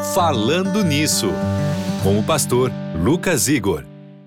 Falando Nisso, com o pastor Lucas Igor.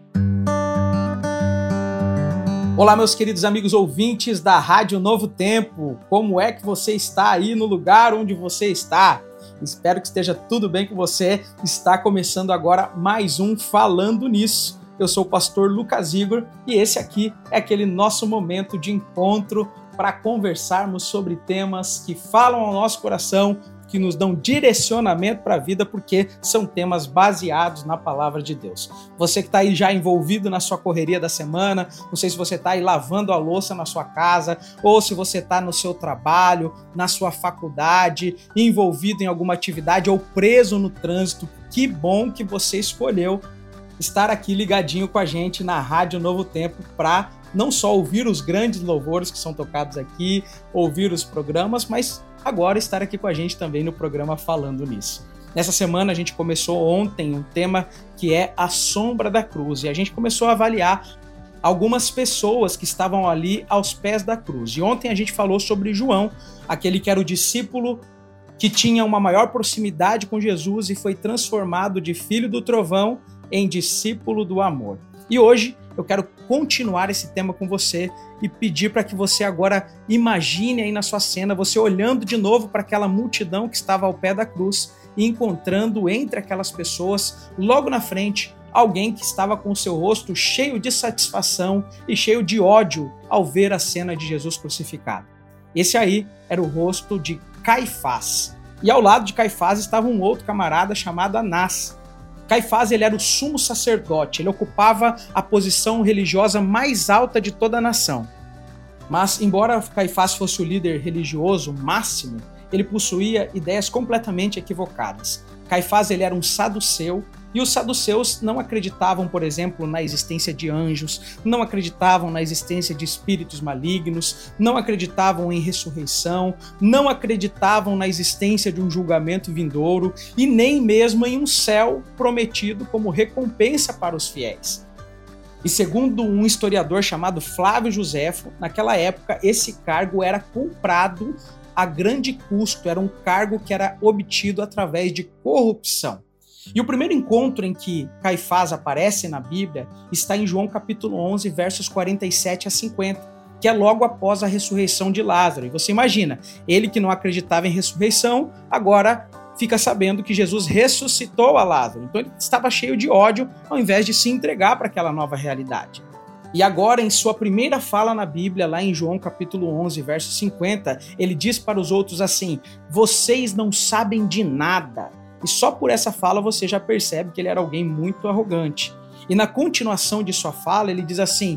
Olá, meus queridos amigos ouvintes da Rádio Novo Tempo. Como é que você está aí no lugar onde você está? Espero que esteja tudo bem com você. Está começando agora mais um Falando Nisso. Eu sou o pastor Lucas Igor e esse aqui é aquele nosso momento de encontro para conversarmos sobre temas que falam ao nosso coração, que nos dão direcionamento para a vida, porque são temas baseados na palavra de Deus. Você que está aí já envolvido na sua correria da semana, não sei se você está aí lavando a louça na sua casa, ou se você está no seu trabalho, na sua faculdade, envolvido em alguma atividade ou preso no trânsito, que bom que você escolheu estar aqui ligadinho com a gente na Rádio Novo Tempo para não só ouvir os grandes louvores que são tocados aqui, ouvir os programas, mas agora estar aqui com a gente também no programa Falando Nisso. Nessa semana a gente começou ontem um tema que é a sombra da cruz e a gente começou a avaliar algumas pessoas que estavam ali aos pés da cruz. E ontem a gente falou sobre João, aquele que era o discípulo que tinha uma maior proximidade com Jesus e foi transformado de filho do trovão em discípulo do amor. E hoje eu quero continuar esse tema com você e pedir para que você agora imagine aí na sua cena, você olhando de novo para aquela multidão que estava ao pé da cruz e encontrando entre aquelas pessoas, logo na frente, alguém que estava com o seu rosto cheio de satisfação e cheio de ódio ao ver a cena de Jesus crucificado. Esse aí era o rosto de Caifás. E ao lado de Caifás estava um outro camarada chamado Anás. Caifás ele era o sumo sacerdote, ele ocupava a posição religiosa mais alta de toda a nação. Mas, embora Caifás fosse o líder religioso máximo, ele possuía ideias completamente equivocadas. Caifás ele era um saduceu, e os saduceus não acreditavam, por exemplo, na existência de anjos, não acreditavam na existência de espíritos malignos, não acreditavam em ressurreição, não acreditavam na existência de um julgamento vindouro e nem mesmo em um céu prometido como recompensa para os fiéis. E segundo um historiador chamado Flávio Joséfo, naquela época esse cargo era comprado a grande custo, era um cargo que era obtido através de corrupção. E o primeiro encontro em que Caifás aparece na Bíblia está em João capítulo 11, versos 47 a 50, que é logo após a ressurreição de Lázaro. E você imagina, ele que não acreditava em ressurreição, agora fica sabendo que Jesus ressuscitou a Lázaro. Então ele estava cheio de ódio ao invés de se entregar para aquela nova realidade. E agora, em sua primeira fala na Bíblia, lá em João capítulo 11, verso 50, ele diz para os outros assim: vocês não sabem de nada. E só por essa fala você já percebe que ele era alguém muito arrogante. E na continuação de sua fala, ele diz assim: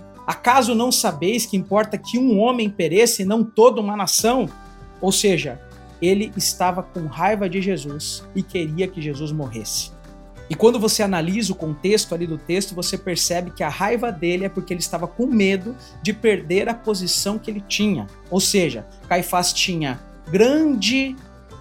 acaso não sabeis que importa que um homem pereça e não toda uma nação? Ou seja, ele estava com raiva de Jesus e queria que Jesus morresse. E quando você analisa o contexto ali do texto, você percebe que a raiva dele é porque ele estava com medo de perder a posição que ele tinha. Ou seja, Caifás tinha grande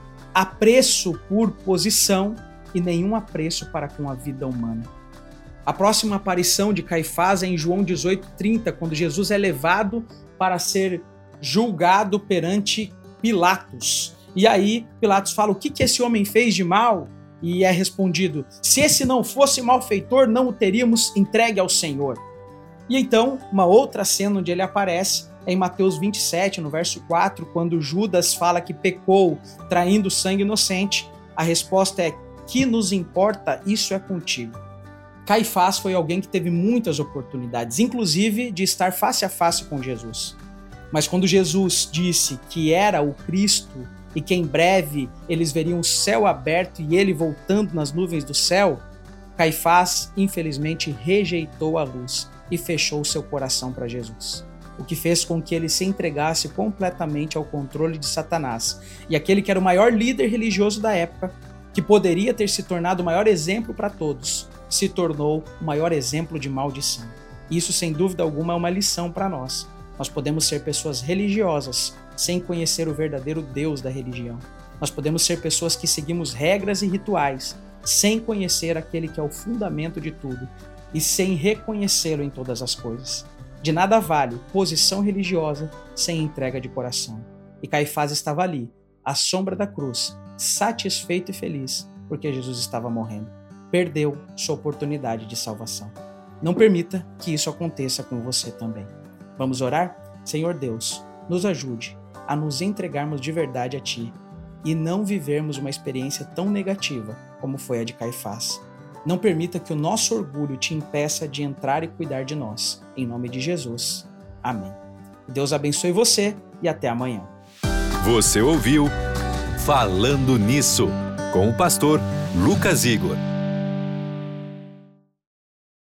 apreço por posição e nenhum apreço para com a vida humana. A próxima aparição de Caifás é em João 18:30, quando Jesus é levado para ser julgado perante Pilatos. E aí Pilatos fala: o que esse homem fez de mal? E é respondido: se esse não fosse malfeitor, não o teríamos entregue ao Senhor. E então, uma outra cena onde ele aparece é em Mateus 27, no verso 4, quando Judas fala que pecou traindo sangue inocente. A resposta é: que nos importa? Isso é contigo. Caifás foi alguém que teve muitas oportunidades, inclusive de estar face a face com Jesus. Mas quando Jesus disse que era o Cristo e que em breve eles veriam o céu aberto e ele voltando nas nuvens do céu, Caifás, infelizmente, rejeitou a luz e fechou seu coração para Jesus, o que fez com que ele se entregasse completamente ao controle de Satanás. E aquele que era o maior líder religioso da época, que poderia ter se tornado o maior exemplo para todos, se tornou o maior exemplo de maldição. Isso, sem dúvida alguma, é uma lição para nós. Nós podemos ser pessoas religiosas sem conhecer o verdadeiro Deus da religião. Nós podemos ser pessoas que seguimos regras e rituais sem conhecer aquele que é o fundamento de tudo e sem reconhecê-lo em todas as coisas. De nada vale posição religiosa sem entrega de coração. E Caifás estava ali, à sombra da cruz, satisfeito e feliz, porque Jesus estava morrendo. Perdeu sua oportunidade de salvação. Não permita que isso aconteça com você também. Vamos orar? Senhor Deus, nos ajude a nos entregarmos de verdade a Ti e não vivermos uma experiência tão negativa como foi a de Caifás. Não permita que o nosso orgulho te impeça de entrar e cuidar de nós. Em nome de Jesus. Amém. Deus abençoe você e até amanhã. Você ouviu Falando Nisso, com o pastor Lucas Igor.